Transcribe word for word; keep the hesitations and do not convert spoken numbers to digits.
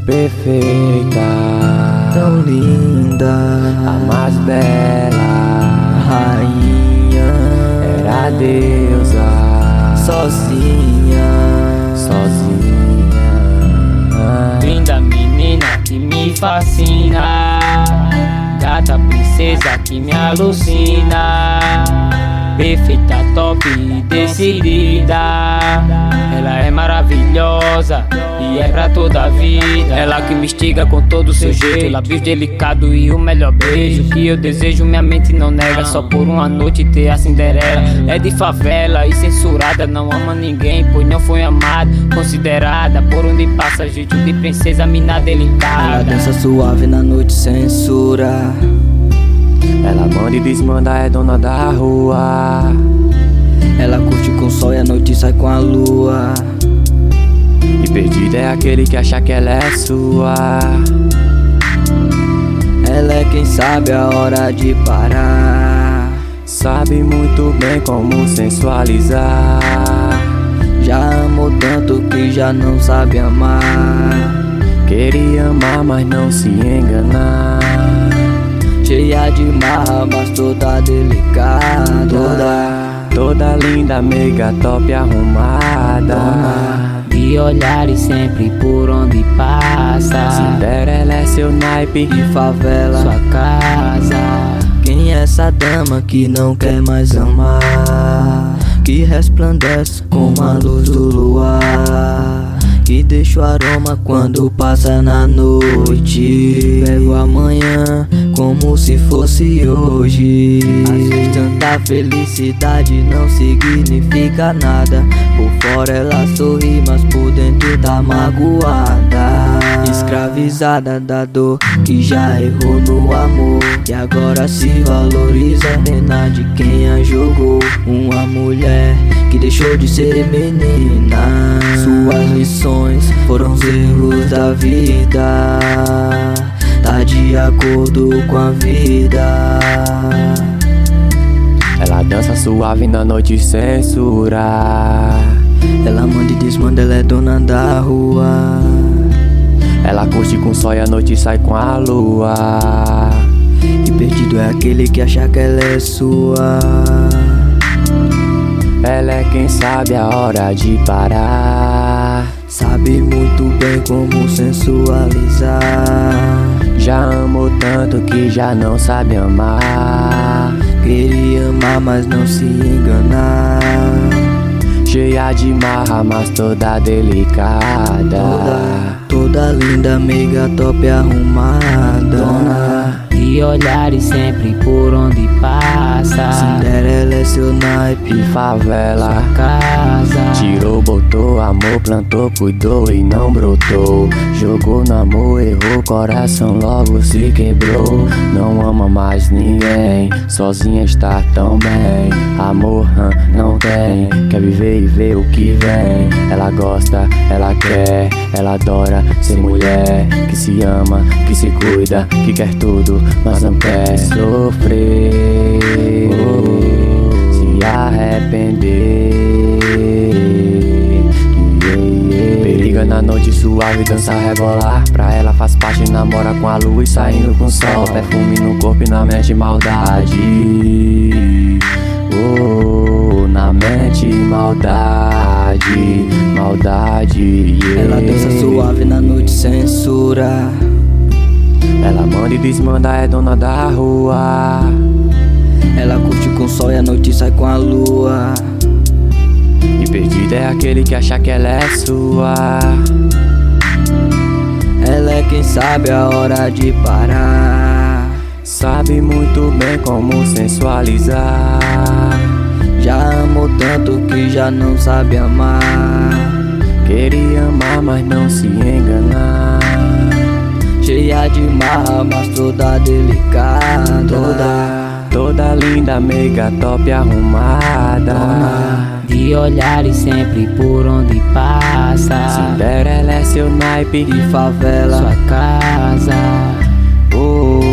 perfeita, tão linda, a mais bela rainha, era a deusa, sozinha, sozinha. Linda menina que me fascina, gata princesa que me alucina, perfeita, top e decidida. Ela é maravilhosa e é pra toda a vida. Ela que me instiga com todo o seu jeito, lábios delicado e o melhor beijo. Que eu desejo minha mente não nega, só por uma noite ter a Cinderela. É de favela e censurada, não ama ninguém pois não foi amada. Considerada por onde passa jeito de princesa, mina delicada. Ela dança suave na noite, censura. Ela manda e desmanda, é dona da rua. Ela curte com o sol e a noite sai com a lua. E perdida é aquele que acha que ela é sua. Ela é quem sabe a hora de parar, sabe muito bem como sensualizar. Já amou tanto que já não sabe amar. Queria amar, mas não se enganar. Cheia de marra, mas toda delicada. Toda, toda linda, meiga, top, arrumada. Dona de olhares sempre por onde passa. Cinderela é seu naipe de favela, sua casa. Quem é essa dama que não quer mais amar? Que resplandece como a luz do luar, que deixa o aroma quando passa na noite. Pego amanhã como se fosse hoje. Às vezes tanta felicidade não significa nada. Por fora ela sorri, mas por dentro tá magoada. Escravizada da dor que já errou no amor, e agora se valoriza a pena de quem a jogou. Uma mulher que deixou de ser menina. Suas lições foram os erros da vida. Tá de acordo com a vida. Ela dança suave na noite, censura. Ela manda e desmanda, ela é dona da rua. Ela curte com o sol e a noite sai com a lua. E perdido é aquele que acha que ela é sua. Ela é quem sabe a hora de parar, sabe muito bem como sensualizar. Já amou tanto que já não sabe amar. Queria amar, mas não se enganar. Cheia de marra, mas toda delicada. Toda, toda linda, meiga, top, arrumada. Dona de olhares sempre por onde passa. Cinderela é seu naipe de favela, sua casa. Tirou, botou, amor, plantou, cuidou e não brotou. Jogou no amor, errou, coração logo se quebrou. Não ama mais ninguém, sozinha está tão bem. Amor, hum, não tem, quer viver e ver o que vem. Ela gosta, ela quer, ela adora ser mulher. Que se ama, que se cuida, que quer tudo, mas não quer sofrer, oh, se arrepender. Periga na noite suave, dança, rebolar. Pra ela faz parte, namora com a lua e saindo com o sol. Perfume no corpo e na mente, maldade. Oh, na mente, maldade, maldade, yeah. Ela dança suave na noite, censura. Ela manda e desmanda, é dona da rua. Ela curte com o sol e a noite sai com a lua. E perdida é aquele que acha que ela é sua. Ela é quem sabe a hora de parar, sabe muito bem como sensualizar. Já amou tanto que já não sabe amar. Queria amar, mas não se enganar. Cheia de marra, mas toda delicada. Toda, toda linda, meiga, top, arrumada. Dona de olhares sempre por onde passa. Cinderela é seu naipe de favela, sua casa. Oh,